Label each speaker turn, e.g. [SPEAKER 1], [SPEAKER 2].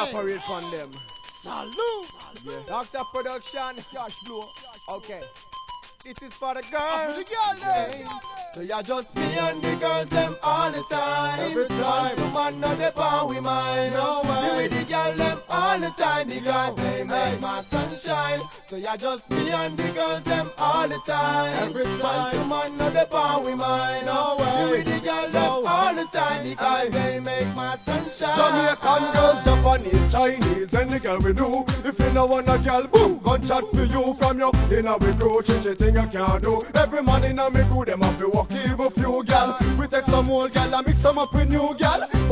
[SPEAKER 1] operate on them.
[SPEAKER 2] Salute.
[SPEAKER 1] Yeah. Doctor Production, cash flow. Okay. This is for the girls.
[SPEAKER 2] For the girls,
[SPEAKER 1] yeah. So you just me and the girls them all the time.
[SPEAKER 2] Every time.
[SPEAKER 1] Man to man, no they power we mind.
[SPEAKER 2] No way.
[SPEAKER 1] Me with the girls them all the time because they make my sunshine. So you just me and the girls them all the time.
[SPEAKER 2] Every
[SPEAKER 1] Man
[SPEAKER 2] time.
[SPEAKER 1] to man, no they power we mind.
[SPEAKER 2] No way.
[SPEAKER 1] Me with the girls them all the time because they make my sunshine.
[SPEAKER 2] Jamaican girls, Japanese, Chinese, any girl we do. If you know want a girl, boom, gunshot for you from you. In a we crew, chinchy thing you can't do. Every man in a me crew, them have to walk evil few gal. We take some old gal and mix them up with new gal.